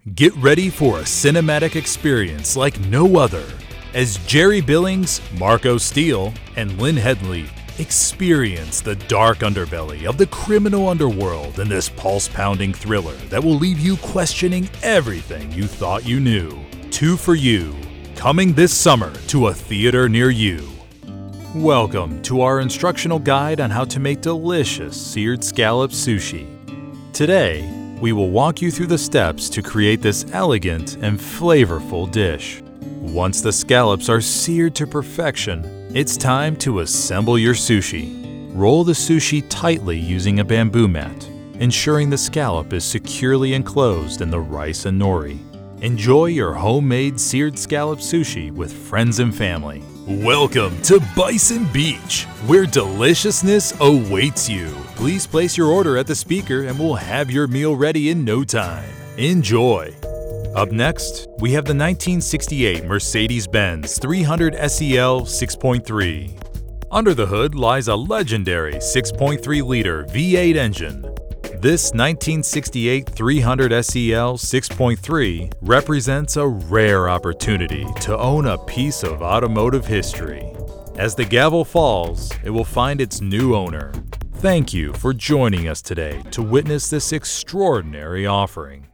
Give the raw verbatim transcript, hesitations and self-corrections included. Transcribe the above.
Get ready for a cinematic experience like no other as Jerry Billings, Marco Steele, and Lynn Headley experience the dark underbelly of the criminal underworld in this pulse-pounding thriller that will leave you questioning everything you thought you knew. Two for You, coming this summer to a theater near you. Welcome to our instructional guide on how to make delicious seared scallop sushi. Today, we will walk you through the steps to create this elegant and flavorful dish. Once the scallops are seared to perfection, it's time to assemble your sushi. Roll the sushi tightly using a bamboo mat, ensuring the scallop is securely enclosed in the rice and nori. Enjoy your homemade seared scallop sushi with friends and family. Welcome to Bison Beach, where deliciousness awaits you. Please place your order at the speaker and we'll have your meal ready in no time. Enjoy! Up next, we have the nineteen sixty-eight Mercedes-Benz three hundred S E L six point three. Under the hood lies a legendary six point three liter V eight engine. This nineteen sixty-eight three hundred S E L six point three represents a rare opportunity to own a piece of automotive history. As the gavel falls, it will find its new owner. Thank you for joining us today to witness this extraordinary offering.